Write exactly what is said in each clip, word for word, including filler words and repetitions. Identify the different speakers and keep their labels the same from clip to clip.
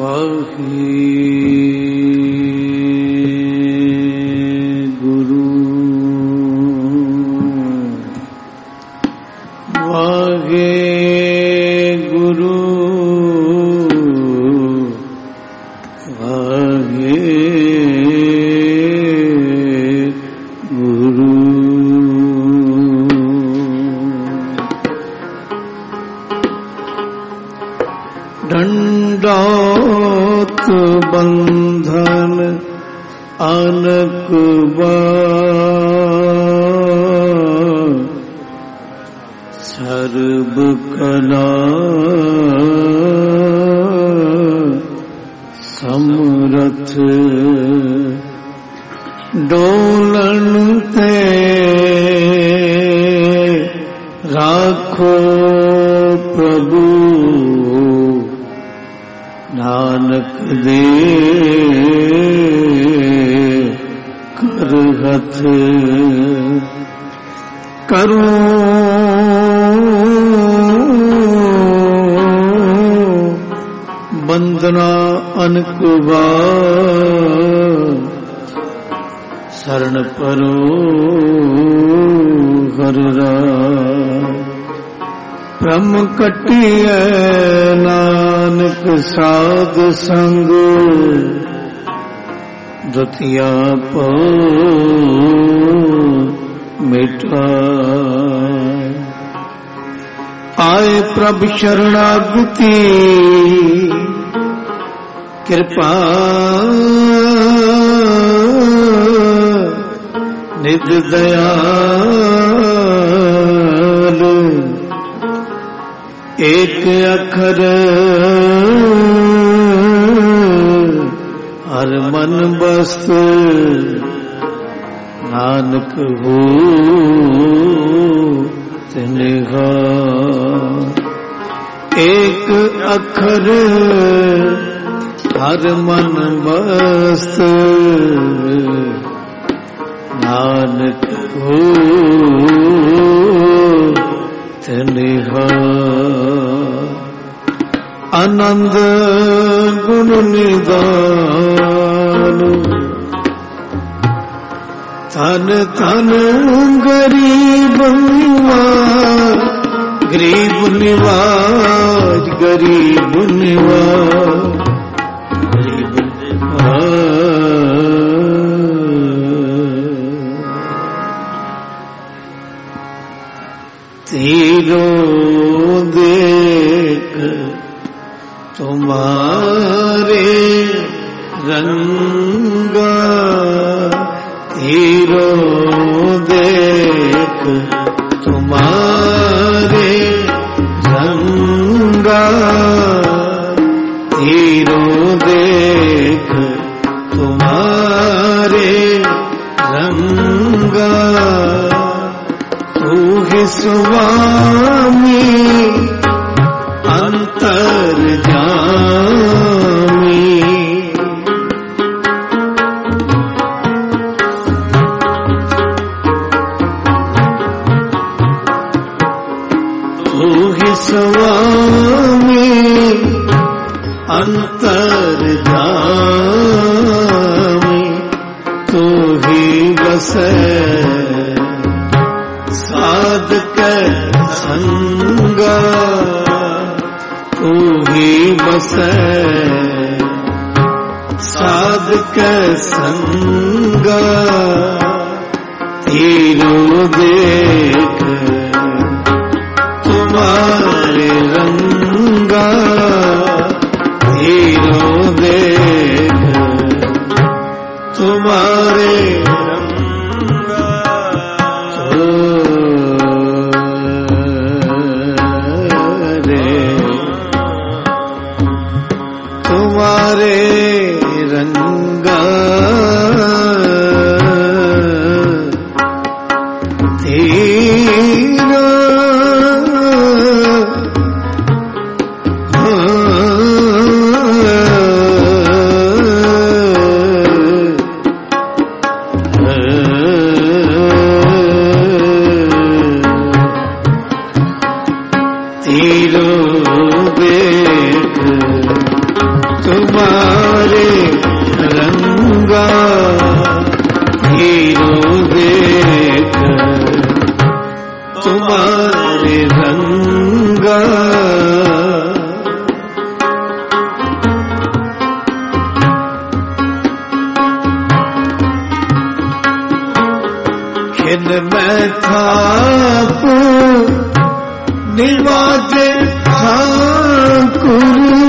Speaker 1: संग दुतिया पो मिटा आए प्रभु शरणागति कृपा निध दयालु एक अखर हर मन बस्त नानक हो तिनका एक अखर हर मन बस्त नानक हो तिनका आनंद गुण निदान तन तन गरीब निवाज गरीब निवाज गरीब निवाज गरीब तेरो देख तुम्हारे रंगा तेरो देख तुम्हारे रंगा तेरो देख तुम्हारे रंगा तू ही स्वामी अंतर जामी तू ही स्वामी अंतर जामी तू ही बसे साधक संगा तू ही बसे साधक संगा तेरो देख तुम्हारे रंगा तेरो देख तुम्हारे रंगा तुम्हारे रंगा तेरो मैं थाप निवाजे ठाकुर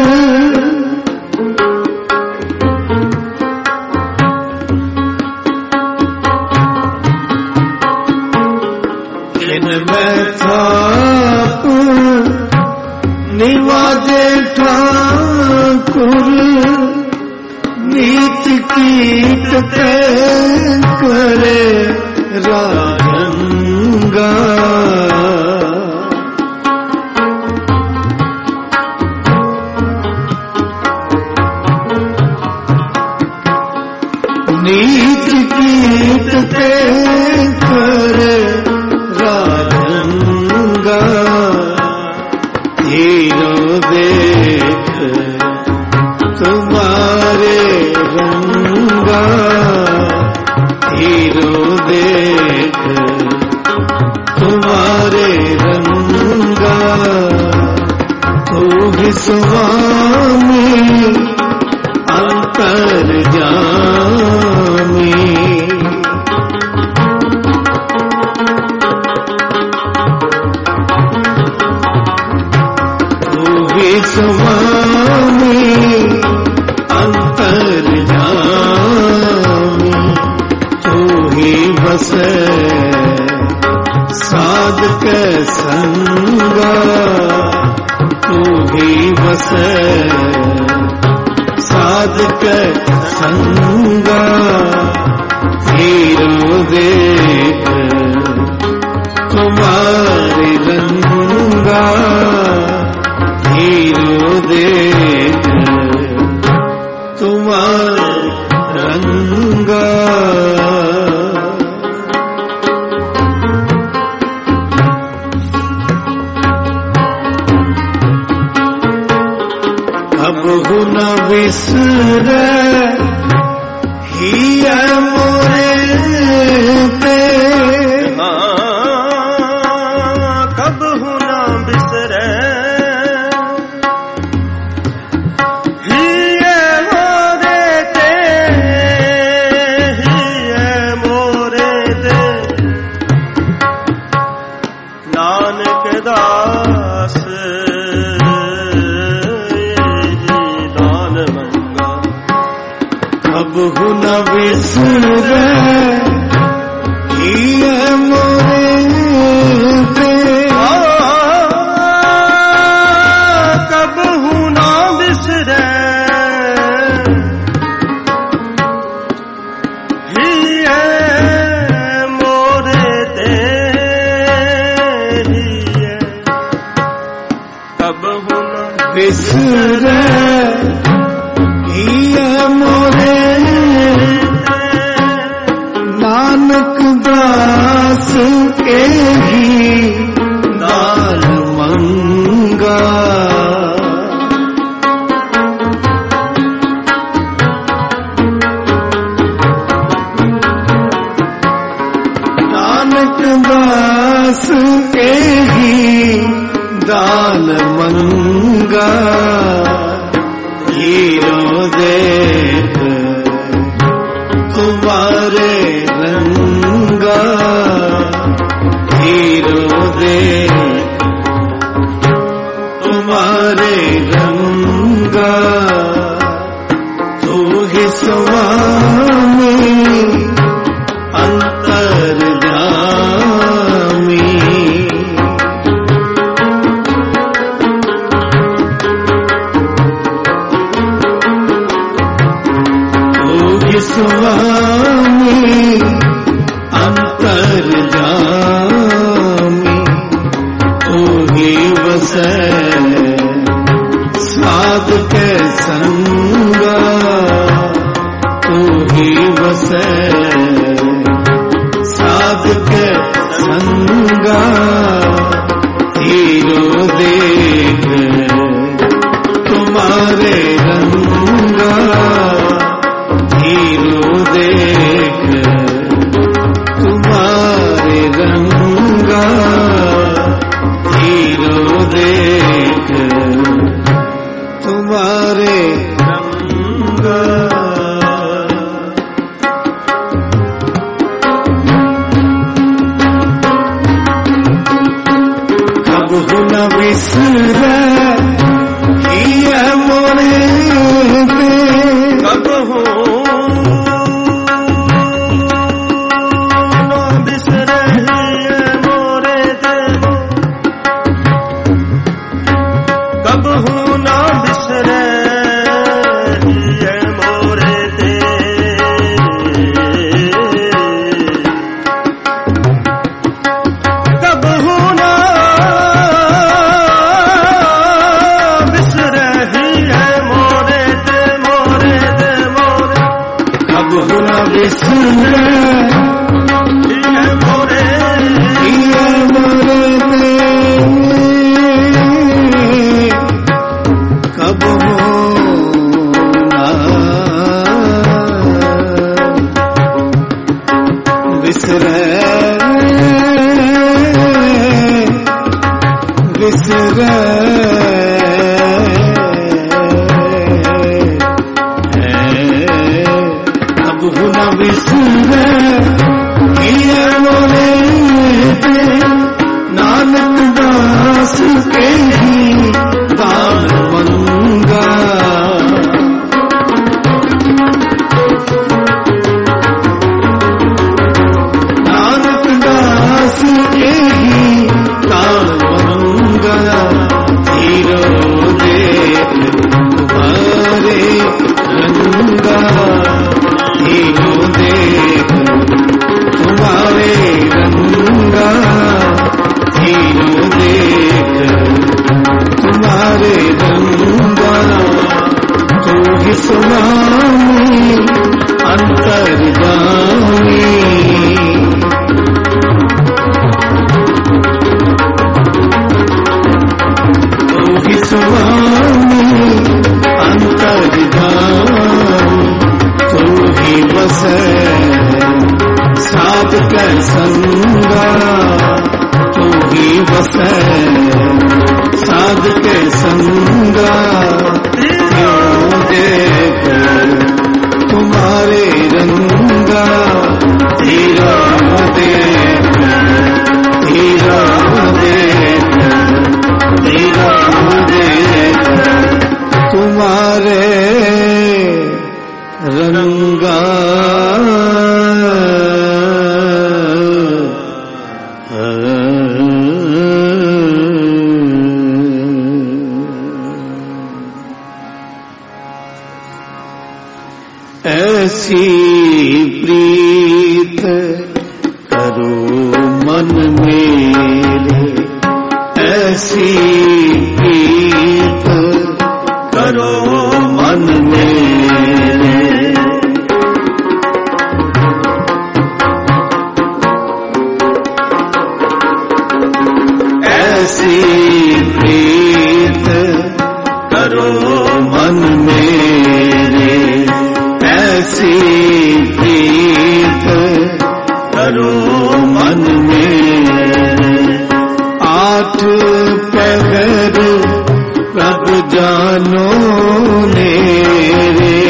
Speaker 1: इन मैं थाप निवाजे ठाकुर नीच कीट ते करे राजंगा नीच कीट ते करे राजंगा हीरो देख तुम्हारे रंगा हीरो देख तुम्हारे रंगा तू भी स्वामी अंतर्यामी तू भी स्वामी अंतर्यामी तू ही बसे साधक संगा तू ही बसे साधक संगा हीरो देख तुम्हारी रंगा हीरो देख तुम्हारी रंगा अब न विसरे हिया मोरे ते
Speaker 2: कब हूँ न बिसरे हिया मोरे ते हिया मोरे ते नानक दास
Speaker 1: अब न विसरे हिया मोरे ते
Speaker 2: कब हूँ न बिसरे हिया मोरे ते हिया कब हूँ न
Speaker 1: विसरे हिया मोरे नानक दास के ही दान मंगा नानक दास के ही दान मंगा हीरो देख तुम्हारे रंगा हीरो देख तुम्हारे रंगा तू ही स्वामी अंतर्यामी न बिसरै हिया मोरे ते
Speaker 2: कबहू न बिसरै हिया मोरे ते कबहू न बिसरै
Speaker 1: ऐसी प्रीत करो मन मेरे, ऐसी प्रीत करो मन मेरे, ऐसी प्रीत करो मन मेरे, ऐसी प्रीत करो मन मेरे। आठ पहर प्रभु जानो मेरे,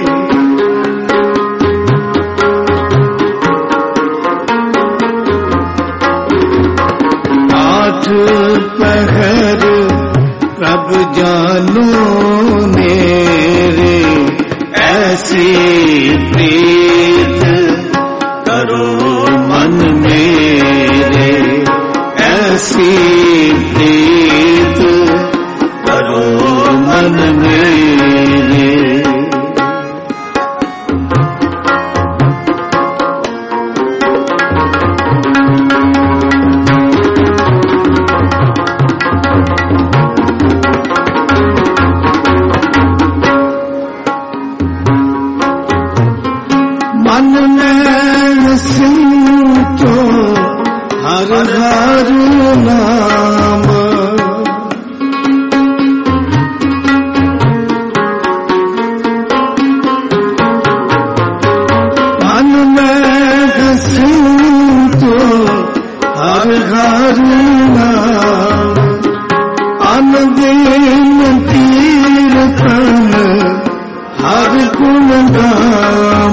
Speaker 1: आठ पहर प्रभु जानो मेरे, ऐसी प्रीत करो मन मेरे, ऐसी प्रीत करो मन मेरे। मन में सिमटो हर हर नाम, मन में सिमटो हर हर नाम, अनदीन कीर्तन हर गुण नाम।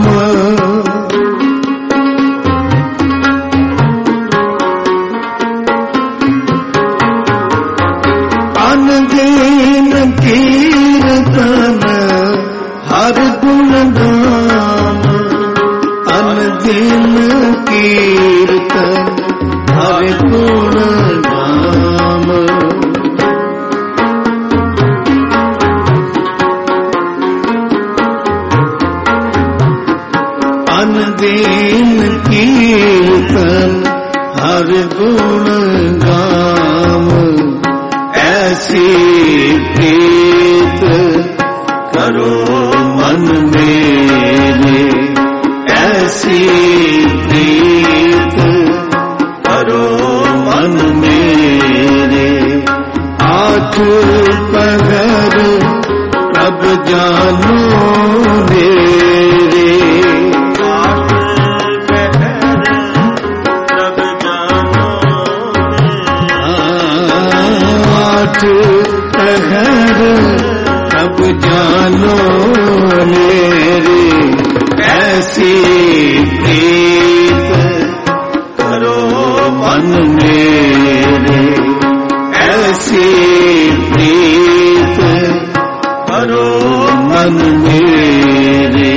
Speaker 1: दिन कीर्तन हर गुण नाम। अनदीन कीर्तन हर गुण गाम। ऐसी प्रीत करो मन मेरे, ऐसी प्रीत करो मन मेरे। आठ पहर कब जानो मेरे,
Speaker 2: आठ पहर कब जानो
Speaker 1: आठ पहर कब जानो मेरे। ऐसी प्रीत करो मन मेरे, ऐसी प्रीत करो मन मेरे।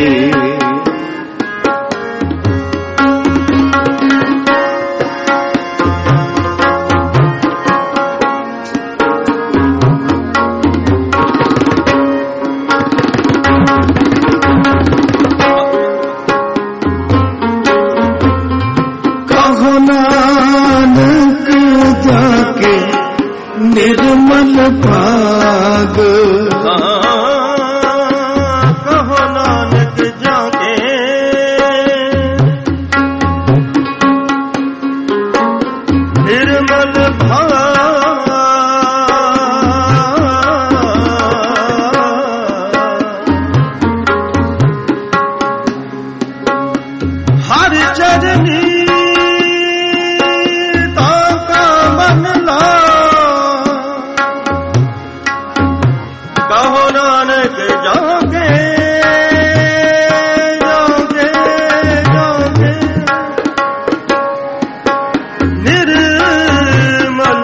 Speaker 1: कहो नानक जाके निर्मल भाग,
Speaker 2: कहो नानक जाके निर्मल भाग। हर चरनी ताका मन ला, कहो नानक जागे जागे जागे निर्मल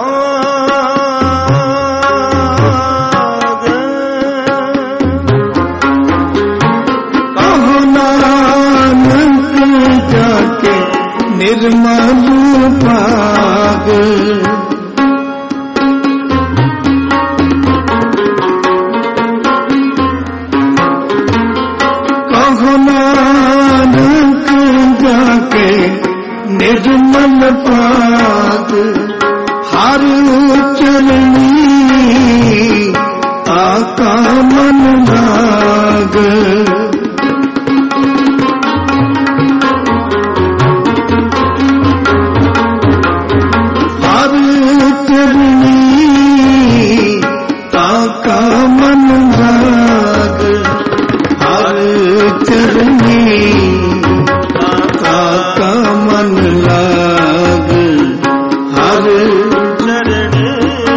Speaker 2: भाग।
Speaker 1: कहो नानक जाके निर्मल भाग। कहो नानक जाके निर्मल भाग। हर चरनी आका मन लाग। हर चरनी आका मन लाग। हर चरनी आका मन लाग। हर
Speaker 2: चरणी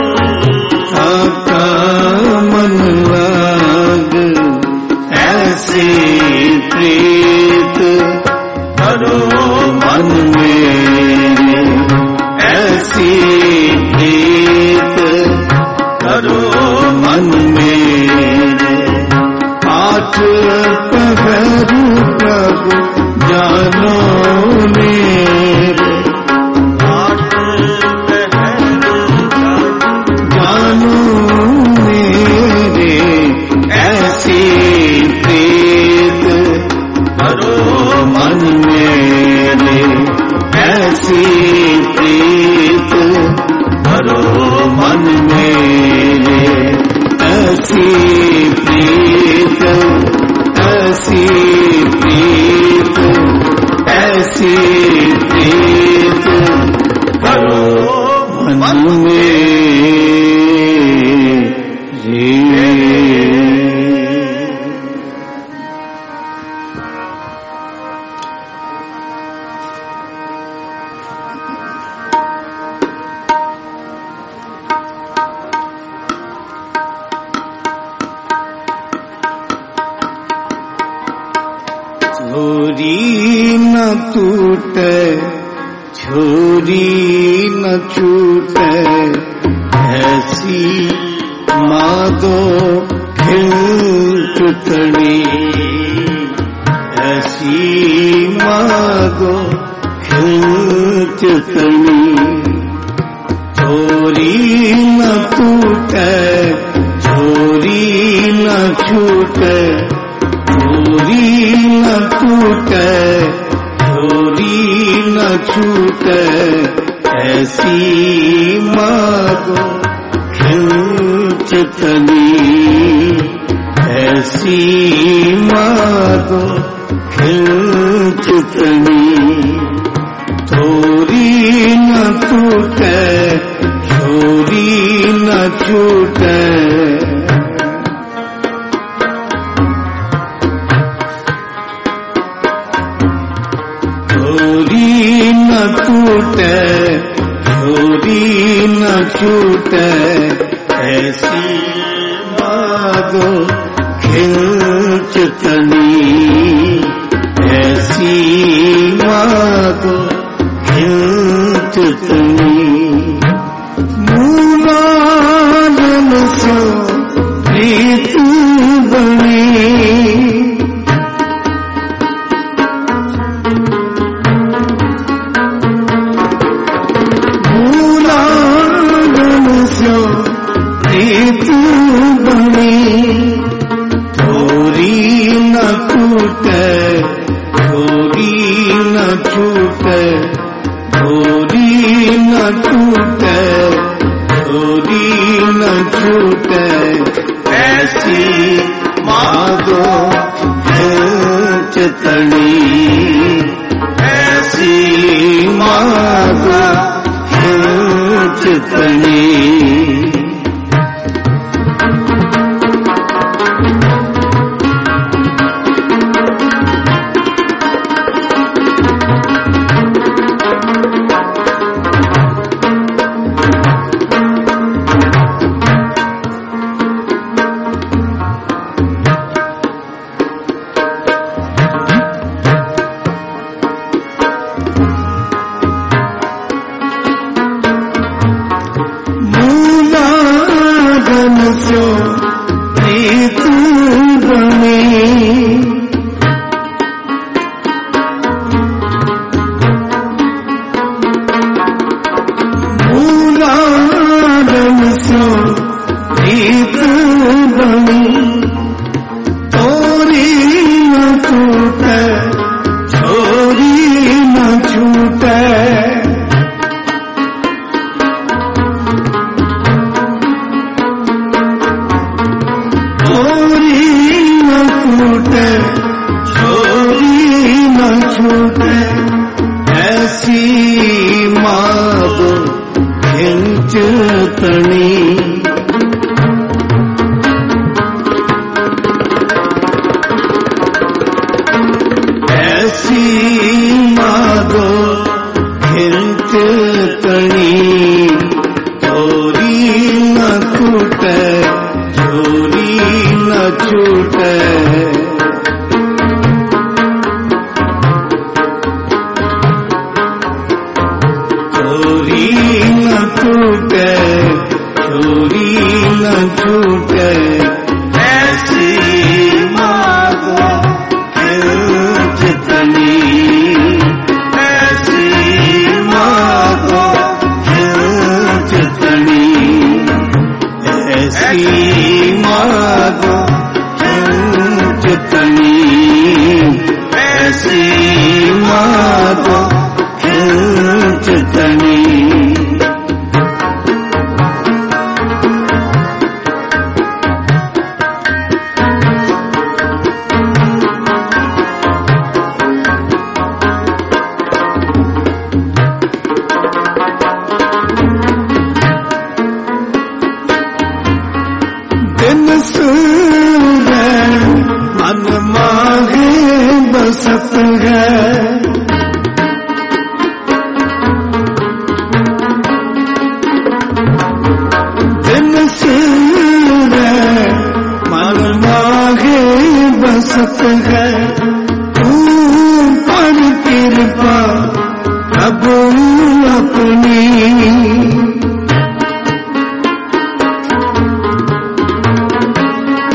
Speaker 1: आका मन लाग। ऐसी प्रीत करो मन मेरे, ऐसी प्रीत करो मन मेरे। आठ पहर कब जानो मेरे,
Speaker 2: आठ पहर
Speaker 1: जानो मेरे। ऐसी प्रीत
Speaker 2: करो
Speaker 1: मन मेरे, ऐसी प्रीत करो मन मेरे। ऐसी प्रीत, ऐसी प्रीत, ऐसी प्रीत करो मन मेरे। छोरी न टूटे, छोरी न छूटे, ऐसी मादो खिलचुतड़ी, ऐसी माँ मागो खिंच तनी छोरी न टूटे छोरी न छूटे छोरी न टूटे छोरी न छूटे ऐसी मागो खिंच तनी ऐसी मागो खिंच तनी थोड़ी न टूटे छोरी न छूटे छोरी न टूटे छोरी न छूटे ऐसी मागो खिंच तनी ऐसी मागो खिंच तनी मूलाधन सो प्रीत बनी मूलाधन सो प्रीत बनी छोरी न टूटे छोरी न छूटे छोरी न टूटे छोरी न छूटे ऐसी मागो खिंच तनी ऐसी मागो खिंच तनी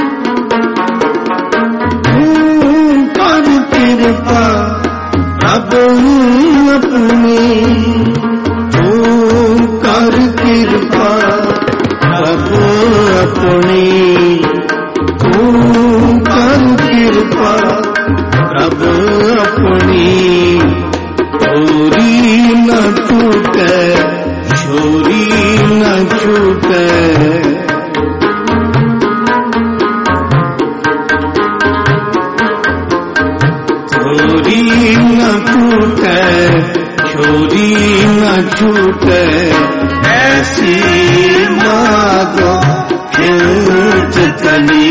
Speaker 1: अब टूटे ऐसी मांगो हिलचतनी,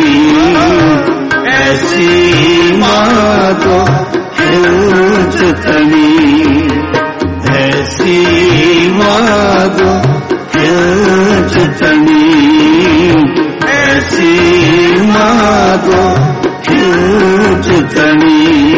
Speaker 1: ऐसी मांगो हिलचतनी, ऐसी मांगो हिलचतनी, ऐसी मांगो हिलचतनी।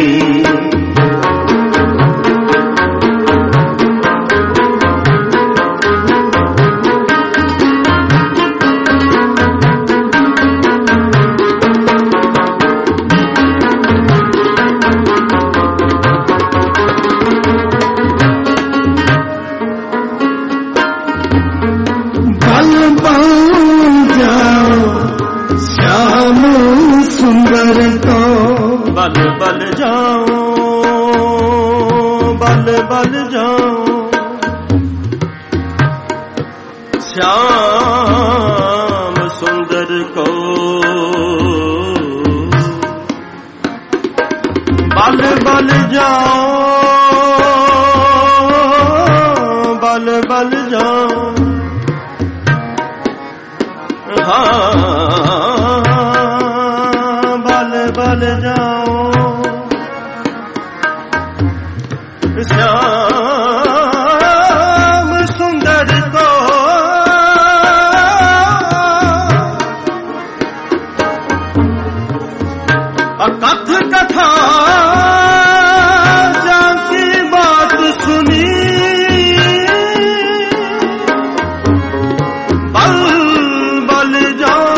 Speaker 2: बल बल जाओ, बल बल जाओ, श्याम सुंदर को बल बल जाओ, बल बल जाओ, हाँ बल जाओ, श्याम सुंदर को कथ कथा जाकी बात सुनी, बल बल जाओ,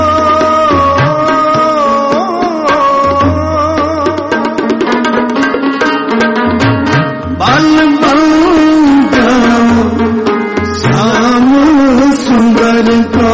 Speaker 1: बल बल जाओ श्याम सुंदर को,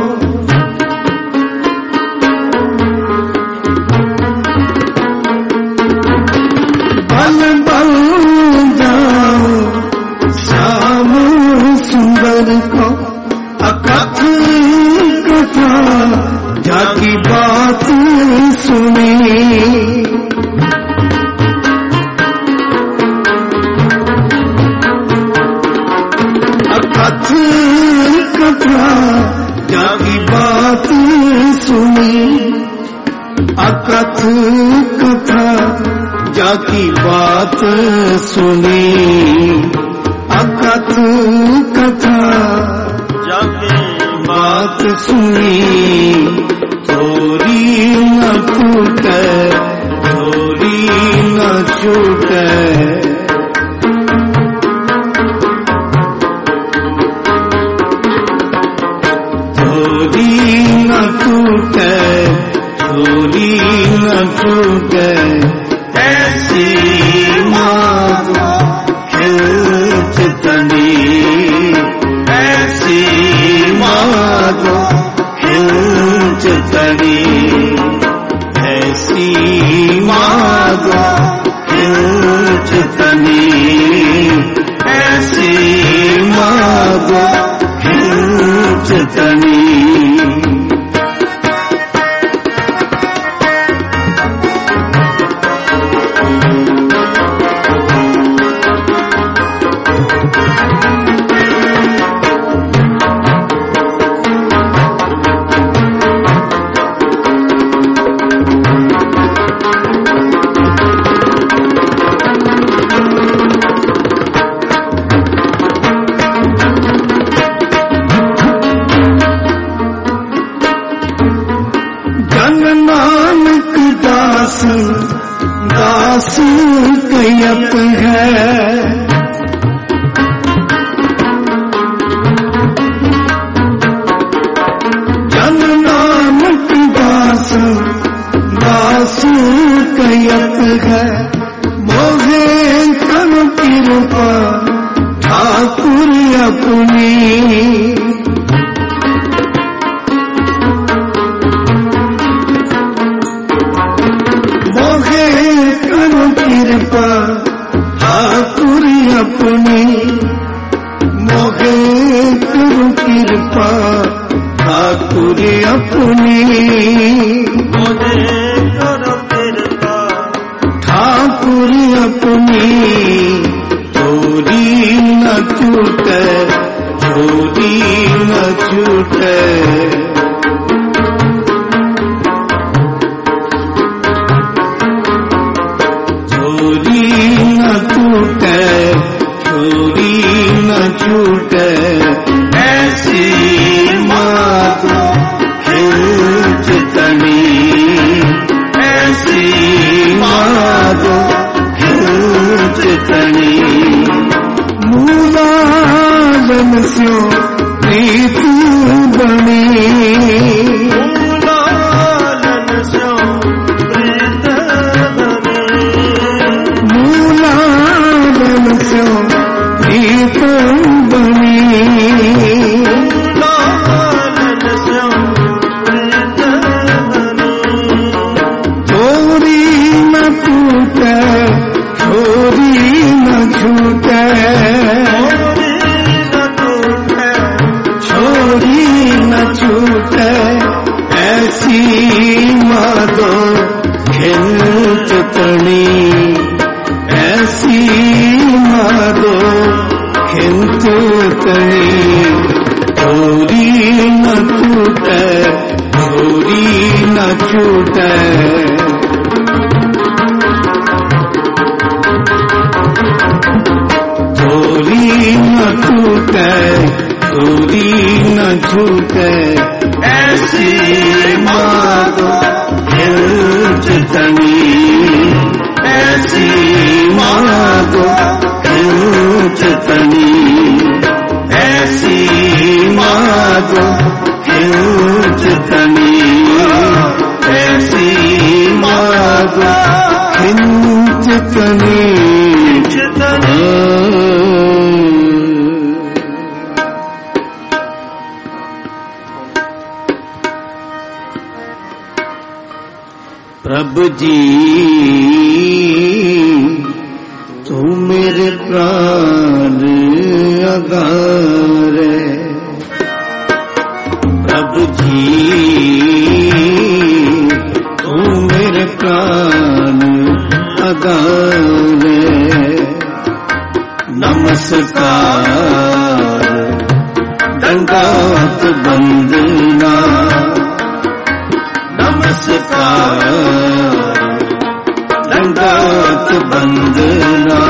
Speaker 1: बल बल जाओ श्याम सुंदर को, अकथ कथा जाकी बात सुनी, कथ कथा जाकी बात सुनी, अकथ कथा जाकी बात सुनी, अकथ कथा
Speaker 2: जाकी
Speaker 1: बात सुनी, थोड़ी न टूटे थोड़ी न छूटे, थोड़ी न टूटे थोड़ी न टूटे, ऐसी मांगो हिलचतनी, ऐसी मांगो हिलचतनी, ऐसी मांगो हिलचतनी, ऐसी मांगो हिलचतनी। नानक दास दास कैयत है, जन नानक दास दास कैयत है, मोहे कर कृपा ठाकुर अपनी, कृपा ठाकुर अपनी, मोहे करो कृपा ठाकुर अपनी,
Speaker 2: मोहे करो कृपा
Speaker 1: ठाकुर अपनी, थोड़ी न टूटे छूटे, छोरी न छूटे। छोरी न छूटे, छोरी न छूटे, ऐसी मातो खिलचतनी, ऐसी मातो खिलचतनी। मूलालन स्यो प्रीत बनी,
Speaker 2: मूलालन स्यो प्रीत बनी,
Speaker 1: मूलालन स्यो प्रीत बनी,
Speaker 2: मूलालन स्यो प्रीत बनी।
Speaker 1: छोरी न छूटे, छोरी न छूटे, छोरी न छूटे, ऐसी माधो खिलचतनी, ऐसी माधो खिलचतनी। छोरी न छूटे, छोरी न छूटे। छोरी न छूटे, छोरी न छूटे, ऐसी माधो खिलचतनी, ऐसी माधो खिलचतनी, ऐसी माधो खिलचतनी, ऐसी माधो खिलचतनी। प्रभु जी तू मेरे प्राण अगारे, प्रभु जी तू मेरे प्राण अगारे। नमस्कार दंडवत बंदना, नमस्कार दंडवत बंदना।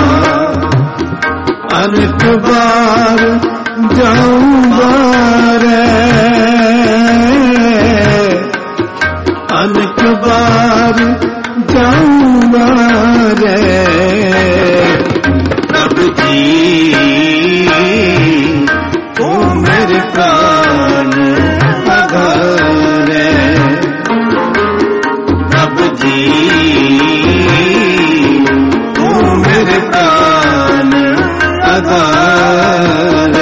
Speaker 1: अनेक बार जाऊंगा रे, अनेक बार जाऊंगा रे। प्रभु जी तू मेरे प्राण अगारे, प्रभु जी तू मेरे प्राण अगारे।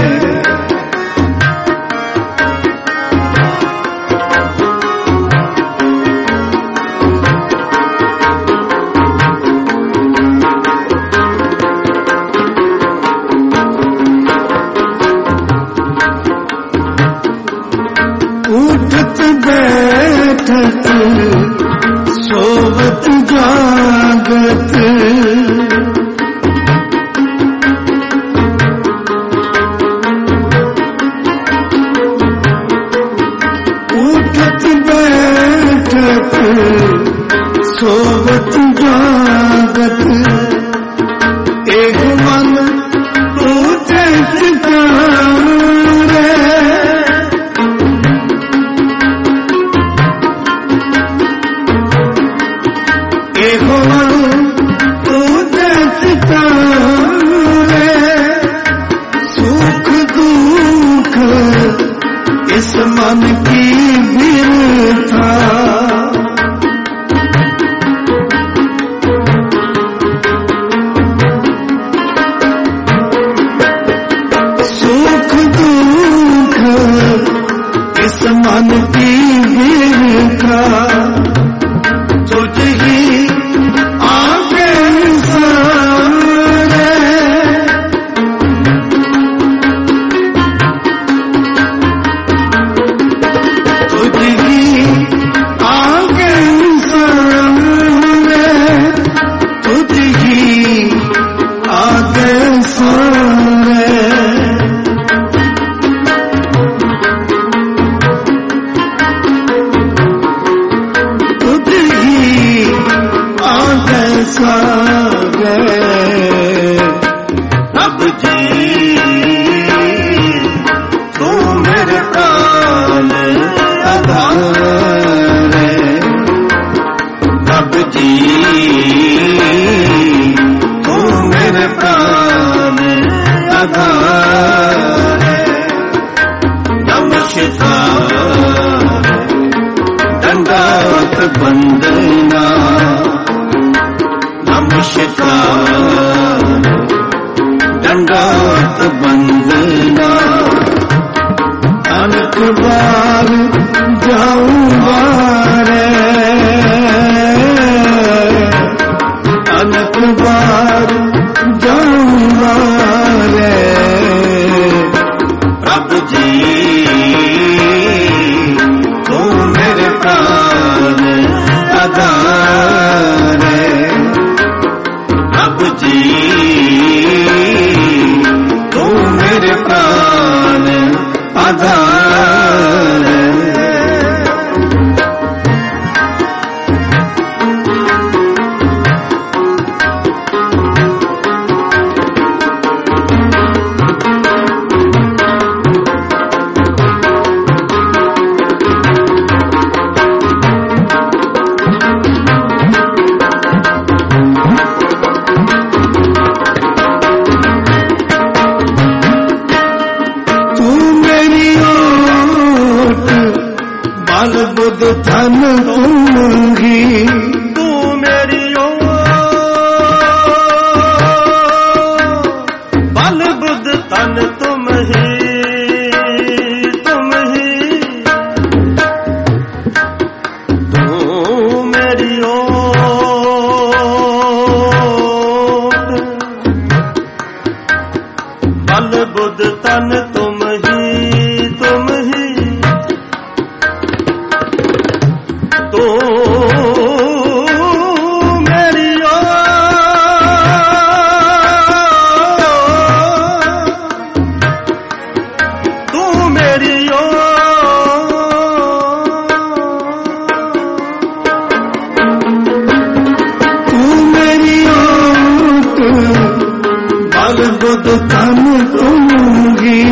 Speaker 1: उठत बैठत सोवत जागत, उठत बैठत सोवत जागत। एक मन तू चैतन्य रे, एक मन तू चैतन्य रे। सुख दुख इस मन की बिरथा, सुख दुख इस मन की बिरथा। तुझ ही आगे सारे, नमस्कार दंडवत वंदना नमस्कार दंडवत वंदना अनेक बार जाऊंगा रे अनेक बार जाऊंगा रे प्रभु जी तू मेरे प्राण आधार है प्रभु जी तू मेरे प्राण आधार है बुद्ध धन दूंगी
Speaker 2: तू मेरी बल बुद्ध धन तुम ही तुम ही तू मेरी बल बुद्ध धन तुम ही तुम ही तो मेरी तू मेरी
Speaker 1: तू मेरी बल बुद्ध धन दूंगी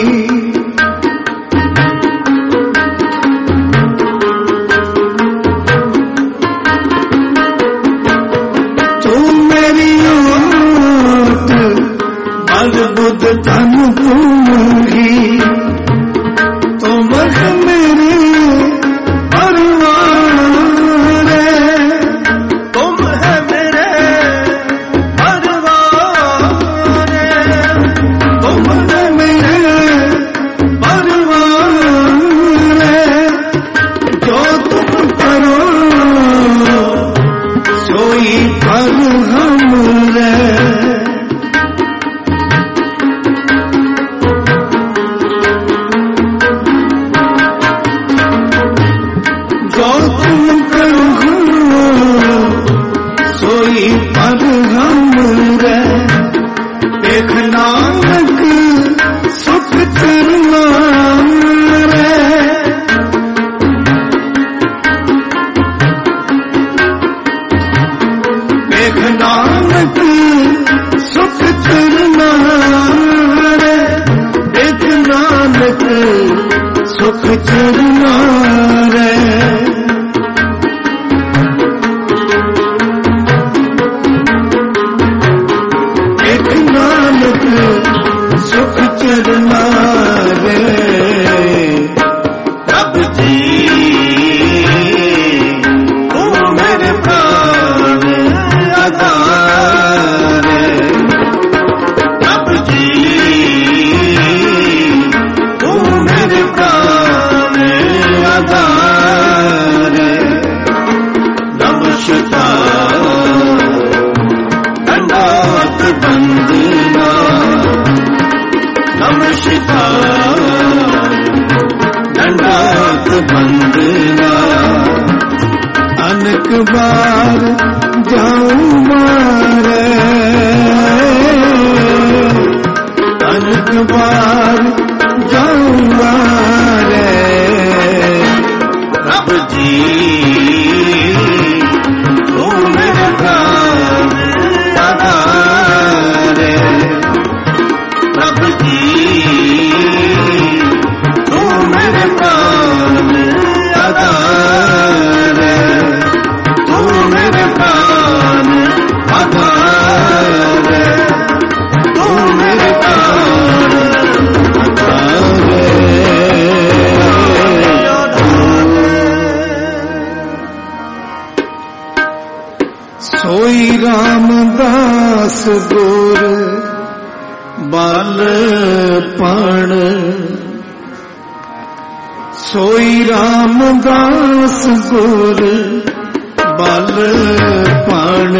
Speaker 1: बुद्ध धन दूंगी तुम मेरे परिवार
Speaker 2: तुम है मेरे परिवार
Speaker 1: तुम है मेरे परिवार जो तुम करो सोई पर हम रे नानक सुख चरना रे देख नानक सुख चरना रे देख नानक सुख चरना रे सुख चरना रे प्रभु जी तू मेरे प्राण आधार प्रभु जी तू मेरे प्राण आधार नमस्कार दंडवत वंदना नमस्कार दंडवत वंदना अनेक बार जाऊंगा रे अनेक बार जाऊंगा रे प्रभु जी तू मेरे प्राण आधार प्रभु जी तू मेरे प्राण आधार तू मेरे प्राण आधार तू मेरे प्राण रामदास गुर बालपण सोई रामदास गुर बालपण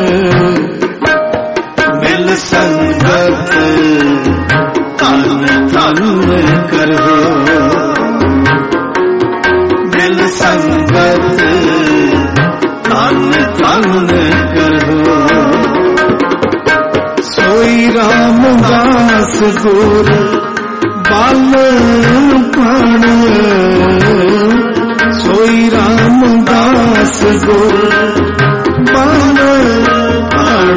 Speaker 1: मिल संगत तन तन करो मिल संगत तन तन करो सोई रामदास गुर बालपण सोई रामदास गुर बालपण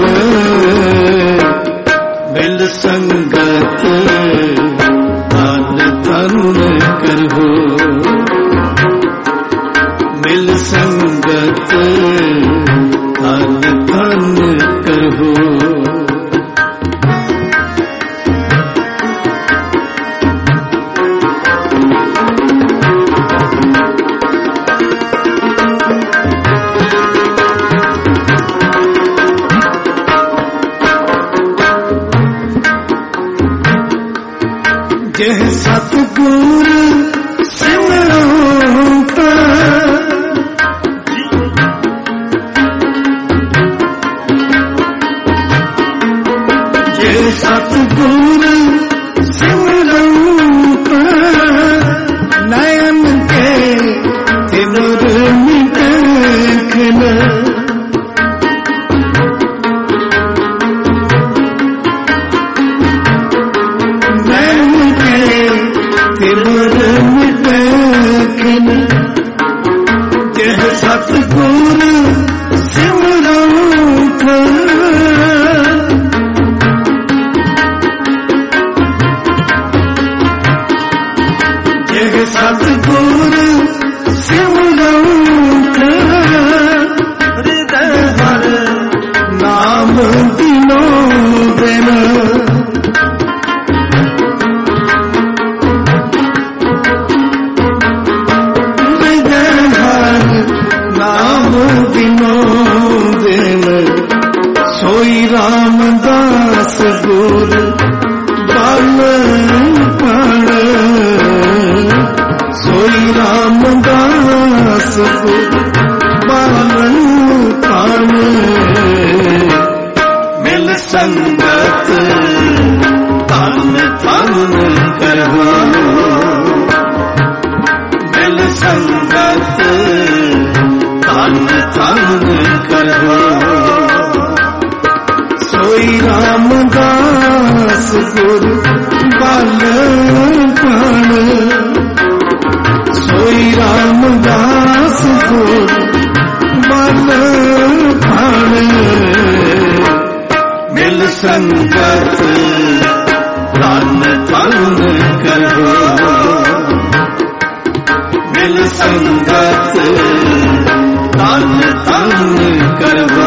Speaker 1: मिल संगत तन तन करो मिल संगत तन तन करो जय सतगुर सिमरो जय सतगुर सिमरो नयन के तिमिर मिटना जय सतगुर सिमरो जय सतगुर सिमरो हृदय हर नाम दिनो दिन सोई रामदास गुर बालपण सोई रामदास गुर बालपण मिल संगत तन तन करो मिल संगत तन तन करो सोई रामदास गुर बालपण सोई रामदास गुर बालपण मिल संगत तन तन करो मिल संगत तन तन करो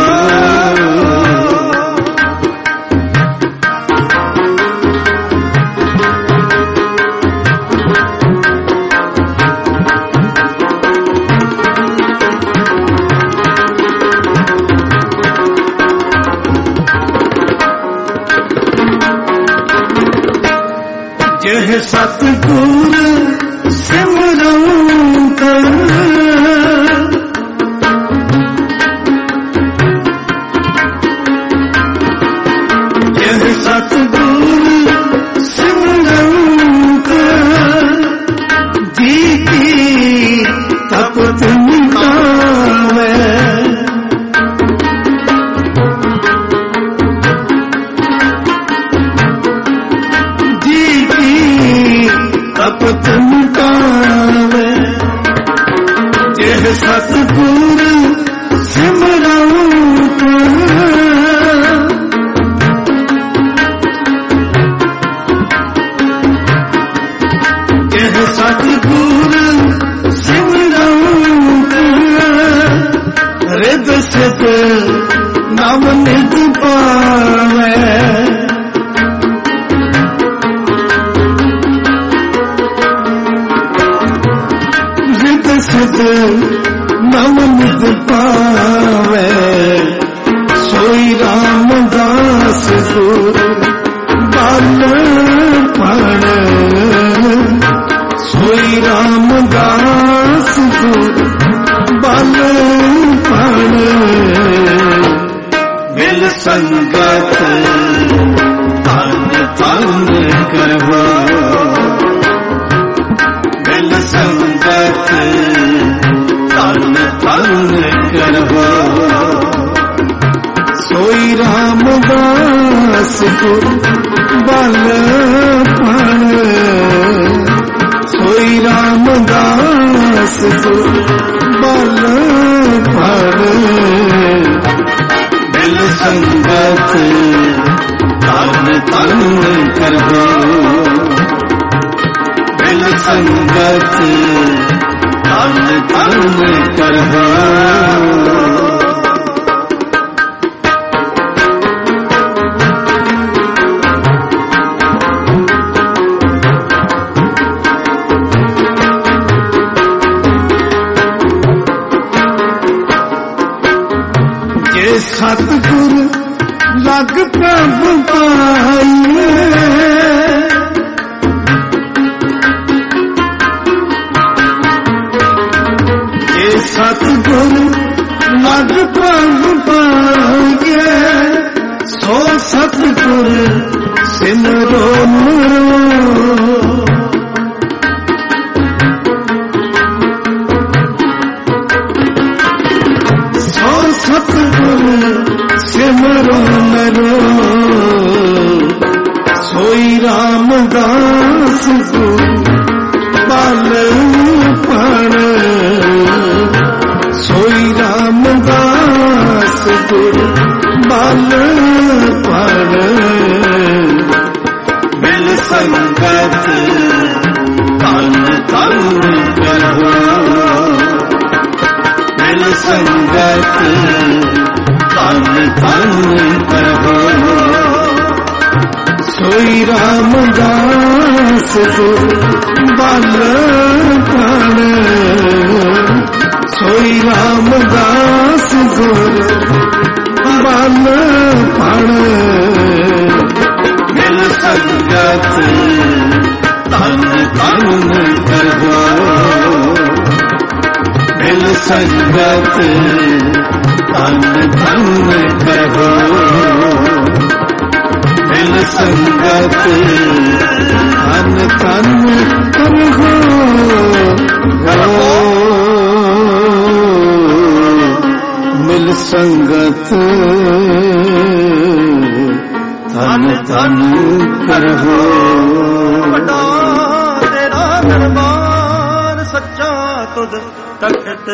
Speaker 1: जय सतगुर सिमरो जय सतगुर सिमरो जी की तपत मिटावे तपत मिटावे जय सतगुर सिमरो जय सतगुर सिमरो रिद सिद नव निध पावे नव निध पावे सोई रामदास ਗੁਰ ਬਲ ਪਣ ਸੋਈ ਰਾਮਦਾਸ ਗੁਰ ਬਲ ਪਣ ਮਿਲ ਸੰਗਤ ਤਨ ਤਨ ਕਰਵਾ ਮਿਲ ਸੰਗਤ ਤਨ ਤਨ ਕਰਵਾ ਸੋਈ ਰਾਮਦਾਸ ਗੁਰ ਬਲ ਪਣ ਸੋਈ ਰਾਮਦਾਸ ਗੁਰ ਬਲ ਪਣ ਮਿਲ ਸੰਗਤ ਤਨ ਤਨ ਕਰਵਾ ਮਿਲ ਸੰਗਤ ਤਨ ਤਨ ਕਰਵਾ ਸਤਿਗੁਰ ਲਗ ਪ੍ਰਭ ਪਾਈਏ ਜੇ ਸਤਿਗੁਰ ਲਗ ਪ੍ਰਭ ਪਾਈਏ ਸੋ ਸਤਿਗੁਰ ਸਿਮਰੋ ਮਰੋ ਸਿਮਰੋ ਮਰੋ ਸੋਈ ਰਾਮਦਾਸ ਗੁਰ ਬਲ ਪਣ ਸੋਈ ਰਾਮਦਾਸ ਗੁਰ ਬਲ ਪਣ ਮਿਲ ਸੰਗਤ ਤਨ ਤਨ ਕਰਵਾ ਮਿਲ ਸੰਗਤ ਤਨ ਤਨ ਕਰਵਾ ਸੋਈ ਰਾਮਦਾਸ ਗੁਰ ਬਲ ਪਣ ਸੋਈ ਰਾਮਦਾਸ ਗੁਰ ਬਲ ਪਣ ਮਿਲ ਸੰਗਤ ਤਨ ਤਨ ਕਰਵਾ ਮਿਲ ਸੰਗਤ ਤਨ ਤਨ ਕਰਵਾ ਮਿਲ ਸੰਗਤ ਤਨ ਤਨ ਕਰਵਾ ਮਿਲ ਸੰਗਤ ਤਨ ਤਨ ਕਰਵਾ
Speaker 2: ਵੱਡਾ ਤੇਰਾ ਦਰਬਾਰ ਸੱਚਾ ਤੁਧ ਤਖਤ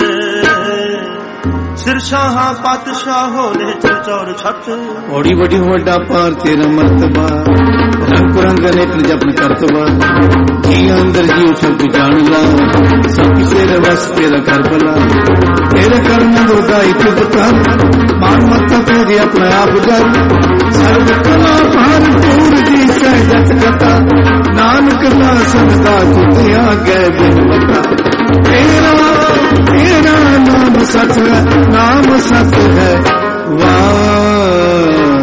Speaker 2: ਸਿਰਸ਼ਾਹਾਂ ਪਾਤਸ਼ਾਹੋ ਨੇ ਚੌਰ ਛੱਤ
Speaker 1: ਔੜੀ ਵੱਡੀ ਵੱਡਾ ਪਾਰ ਤੇਰਾ ਮਰਤਬਾ ਰੰਗ ਰੰਗ ਅਨੇਕ ਜਪਨ ਕਰਤਬਾ ਜੀ ਅੰਦਰ ਜੀ ਸਭ ਜਾਣ ਲਾ ਸਭ ਤੇਰੇ ਵਸ ਤੇਰਾ ਕਰ ਬਲਾ ਤੇਰੇ ਕਰਮ ਦੁਦਾਈ ਤੁਧ ਕਰ ਮਾਨ ਮਤ ਤੇਰੀ ਆਪਣਾ ਆਪ ਜਰ ਸਰਬ ਕਲਾ ਭਰਪੂਰ ਦੀ ਸਹਿਜਤ ਕਥਾ ਨਾਨਕ ਦਾਸਨ ਦਾ ਤੁਧ ਆਗੇ ਬਿਨ ਬਤਾ ਤੇਰਾ ਤੇਰਾ ਨਾਮ ਸਤ ਹੈ ਨਾਮ ਸਤ ਹੈ ਵਾਹਿਗੁਰੂ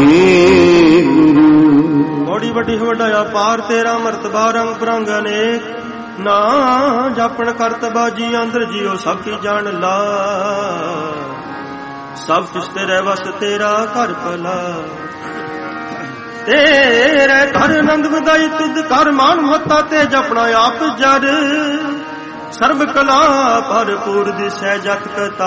Speaker 2: ਬੜੀ ਵੱਡੀ ਵੱਡਾ ਪਾਰ ਤੇਰਾ ਮਰਤਬਾ ਰੰਗ ਬਰੰਗ ਅਨੇਕ ਨਾ ਜਾਪਣ ਕਰਤਬਾ ਜੀ ਅੰਦਰ ਜੀਓ ਸਭ ਕੀ ਜਾਣ ਲਾ ਸਭ ਕੁਛ ਤੇਰੇ ਵਸ ਤੇਰਾ ਘਰ ਭਲਾ ਤੇਰੇ ਘਰ ਆਨੰਦ ਵਧਾਈ ਤੁਧ ਕਰ ਮਾਨ ਮਤਾ ਤੇ ਜਪਣਾ ਆਪ ਜਰ ਸਰਬ ਕਲਾ ਭਰਪੂਰ ਦਿਸੈ ਜਤ ਕਤਾ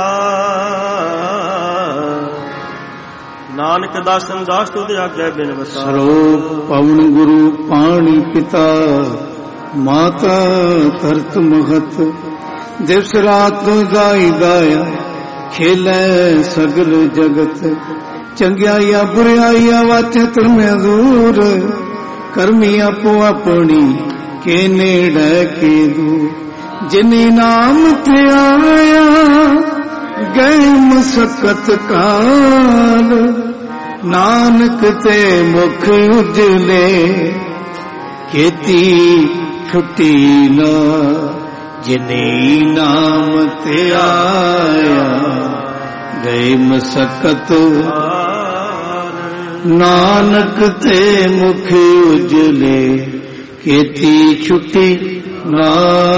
Speaker 2: ਨਾਨਕ ਦਾਸਨ ਦਾਸ ਤੁਧ ਆਗੇ ਬਿਨ ਵਸਾ
Speaker 1: ਸਰੋਪ ਪਵਨ ਗੁਰੂ ਪਾਣੀ ਪਿਤਾ ਮਾਤਾ ਧਰਤ ਮਹਤ ਦਿਵਸ ਰਾਤ ਦਾਈ ਦਾਇਆ ਖੇਲੇ ਸਗਲ ਜਗਤ ਚੰਗਿਆਈਆ ਬੁਰਾਈਆ ਵਾਚੇ ਤਰਮੇ ਦੂਰ ਕਰਮੀ ਆਪੋ ਆਪਣੀ ਕੇ ਨੇੜੇ ਕੇ ਦੂਰ ਜਿਨੀ ਨਾਮ ਤੇ ਆਇਆ ਗਏ ਮਸਕਤ ਕਾਲ ਨਾਨਕ ਤੇ ਮੁਖ ਉਜਲੇ ਖੇਤੀ ਛੁੱਟੀ ਨਾ ਜਿਨੀ ਨਾਮ ਤੇ ਆਇਆ ਗਏ ਮਸਕਤ ਨਾਨਕ ਤੇ ਮੁਖ ਉਜਲੇ ਕੀਤੀ ਛੁੱਟੀ ਨਾ।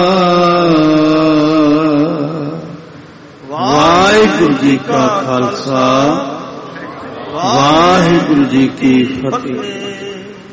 Speaker 1: ਵਾਹਿਗੁਰੂ ਜੀ ਕਾ ਖਾਲਸਾ, ਵਾਹਿਗੁਰੂ ਜੀ ਕੀ ਫਤਿਹ।